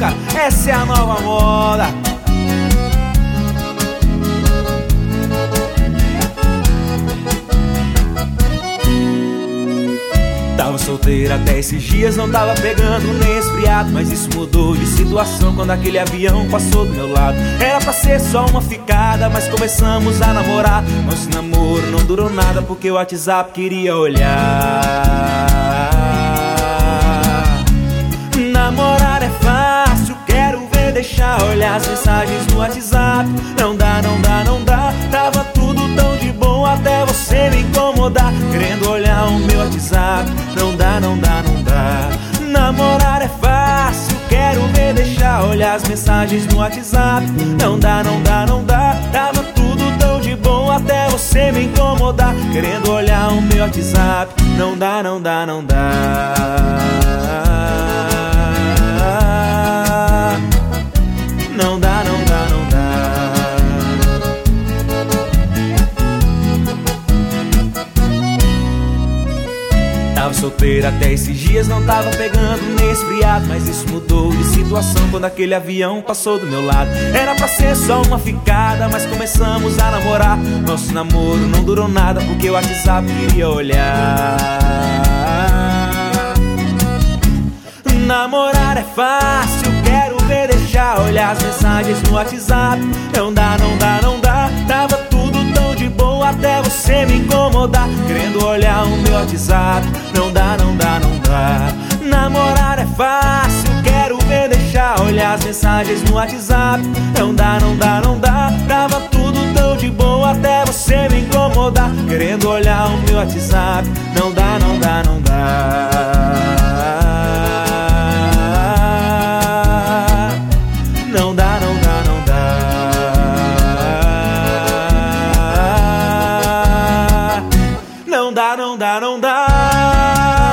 boca, essa é a nova moda. Tava solteiro até esses dias, não tava pegando nem esfriado, mas isso mudou de situação quando aquele avião passou do meu lado. Era pra ser só uma ficada, mas começamos a namorar. Nosso namoro não durou nada porque o WhatsApp queria olhar. Namorar é fácil, quero ver, deixar olhar as mensagens no WhatsApp. Não dá, não dá, não dá, tava tudo tão de bom até você me incomodar, querendo olhar o meu WhatsApp. Não dá, não dá, não dá. Namorar é fácil, quero ver, deixar olhar as mensagens no WhatsApp. Não dá, não dá, não dá, tava tudo tão de bom até você me incomodar, querendo olhar o meu WhatsApp. Não dá, não dá, não dá. Não dá, não dá, não dá. Tava solteiro até esses dias, não tava pegando nem esfriado, mas isso mudou de situação quando aquele avião passou do meu lado. Era pra ser só uma ficada, mas começamos a namorar. Nosso namoro não durou nada porque o WhatsApp queria olhar. Namorar é fácil, quero ver, deixar olhar as mensagens no WhatsApp. Não dá, não dá, não dá, tava tudo tão de bom até você me incomodar, querendo olhar o meu WhatsApp. Não dá, não dá, não dá. Namorar é fácil, quero ver, deixar olhar as mensagens no WhatsApp. Não dá, não dá, não dá, tava tudo tão de bom até você me incomodar, querendo olhar o meu WhatsApp. Não dá, não dá, não dá. Não dá, não dá, não dá. Não dá, não dá, não dá.